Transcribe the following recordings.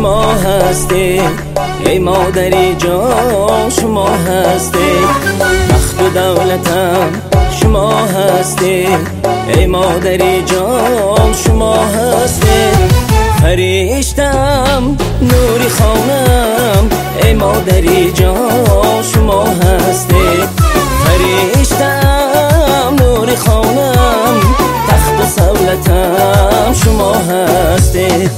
شما هستی، ای مادری جان شما هستی. بخت و دولتم شما هستی، ای مادری جان شما هستی. فرشتم نوری خانم، ای مادری جان شما هستی. فرشتم نوری خانم، تخت و سولتم شما هستی.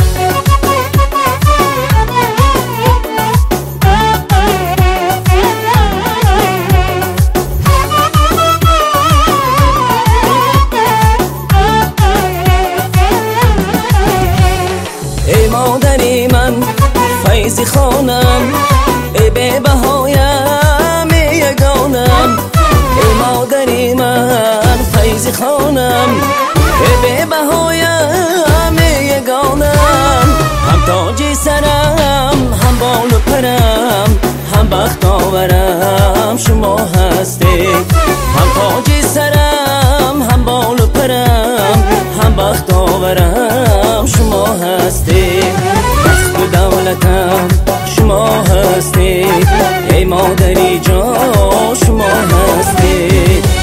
ای مادری من فیضی خانم، ای به بهایم یگانم. ای مادری من فیضی خانم، ای به بهایم یگانم. هم تاج سرم، هم بال و پرم، هم بخت آورم شما هستی. هم تاج سرم، هم بال و پرم، هم بخت آورم شما هستی. بخت و دولتم شما هستی، ای مادری جان شما هستی.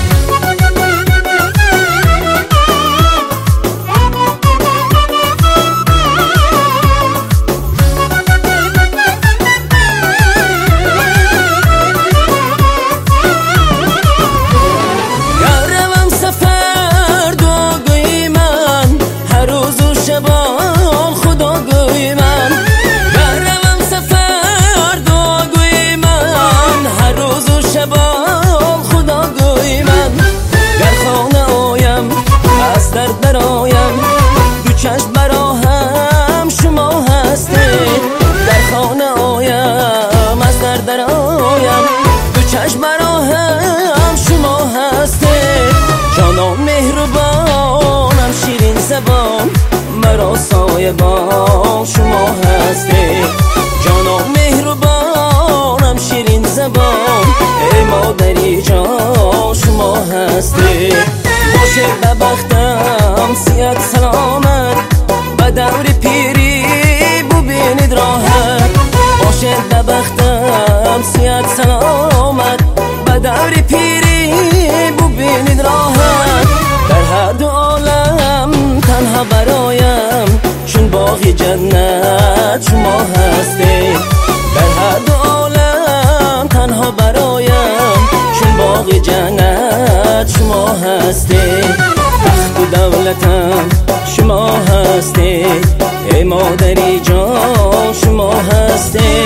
چشم برا هم شما هستی، در خانه آیم از در آیم. دو چشم برا هم شما هستی. جانم مهربانم شیرین زبان، مرا سایبان شما هستی. جانم مهربانم شیرین زبان، ای مادری جان شما هستی. باشه ببختم سیاد سلامت، به دور پیری ببینید راحت. باشه ببختم سیاد سلامت، به دور پیری ببینید راحت. در هر دو عالم تنها برایم، چون باغ جنت شما هستی. در هر دو عالم تنها برایم، چون باغ جنت شما هستی. بخت و دولتم شما هستی، ای مادری جان شما هستی.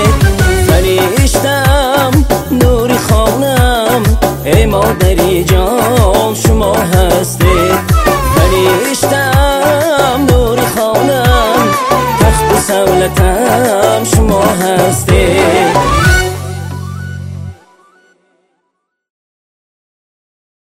فرشتم نوری خانم، ای مادری جان شما هستی. فرشتم نوری خانم، تخت و سولتم شما هستی.